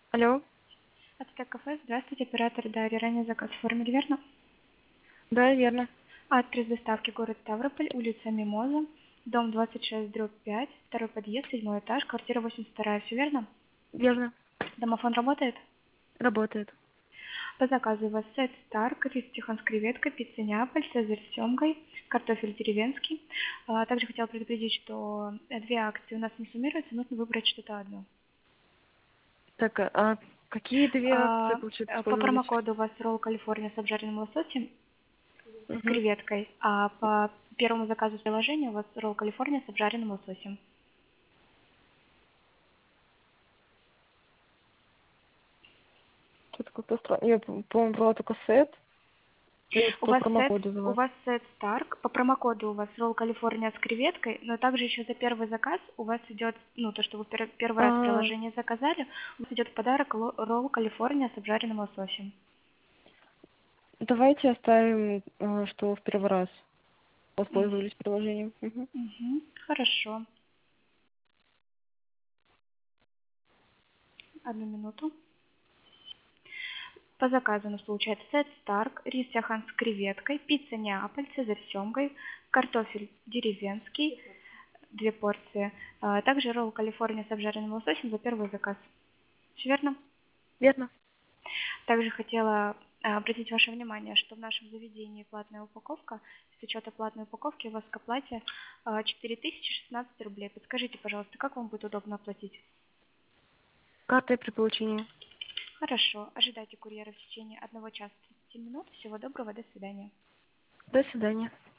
Алло, Ацтек кафе, здравствуйте, оператор Дарья. Ранее заказ оформили, верно? да, верно. Адрес доставки город Ставрополь, улица Мимоза, дом 26/5, второй подъезд, седьмой этаж, квартира 82, все верно? Верно. Домофон работает? Работает. По заказу у вас сет Старк, рис Тихон с креветкой, пицца Неаполь, цезарь с семгой, картофель деревенский. Также хотела предупредить, что две акции у нас не суммируются, нужно выбрать что-то одно. Так, а какие две акции, А, получается, По использовались? промокоду у вас ролл Калифорния с обжаренным лососем с Угу. креветкой, а по первому заказу с приложения у вас ролл Калифорния с обжаренным лососем. Что такое странно? Я, по-моему, брала только сет. И вот У по вас промокоду за у вас. вас сет Старк, по промокоду у вас ролл Калифорния с креветкой, но также еще за первый заказ у вас идет, ну, то, что вы первый раз А, приложение заказали, у вас идет в подарок ролл Калифорния с обжаренным лососем. давайте оставим, что в первый раз М, воспользовались приложением. Угу. Мгм, хорошо. Одну минуту. По заказу у нас получается сет Старк, рис Сяхан с креветкой, пицца Неаполь, цезарь с семгой, картофель деревенский, две порции. Также ролл Калифорния с обжаренным лососем за первый заказ. Все верно? Верно. Также хотела обратить ваше внимание, что в нашем заведении платная упаковка. С учета платной упаковки у вас к оплате 4016 рублей. Подскажите, пожалуйста, как вам будет удобно оплатить? Картой при получении. Хорошо. Ожидайте курьера в течение 1 часа 30 минут. Всего доброго. До свидания. До свидания.